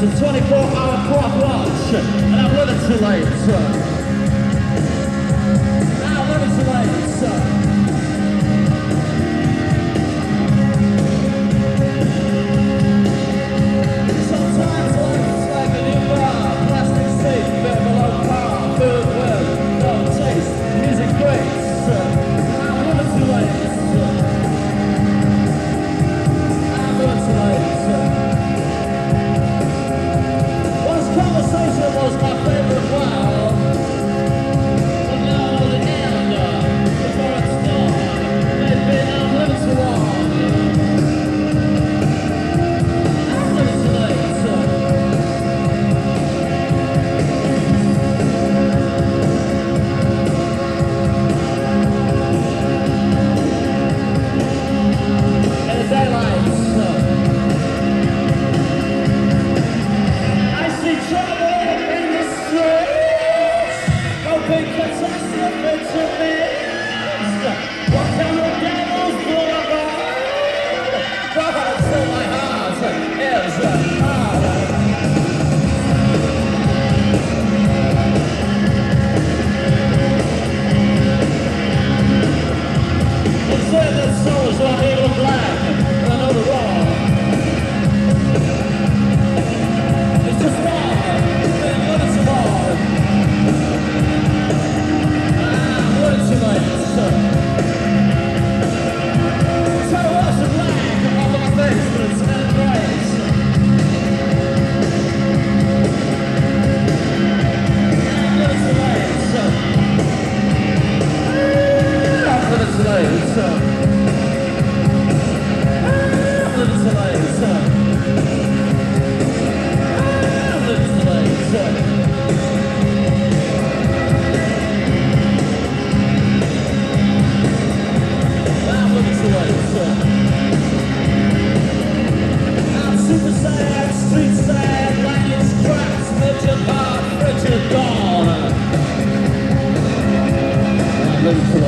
a 24-hour clock watch, and I'm living too late. I'm living too late. Sometimes life's like a new bar, plastic seat, bit below par, food well, no taste, music great. I'm living too late. I'm living too late. Conversation was my favorite while, but now I know the end before it's done. Maybe I'm living too long. I'm living too late. In the daylight. Big catastrophe to me. What kind of devil's boulevard? But still my heart is hard. They say that souls are evil black, and I know the wrong. It's just wrong, and it's hard. Tonight, so wash the black off my face, but it's not right. I'm living tonight, so I'm living tonight, so I'm living tonight, so I'm living tonight, so I'm super sad, street sad, lights cracks, Richard Bob, Richard Dawn. I'm living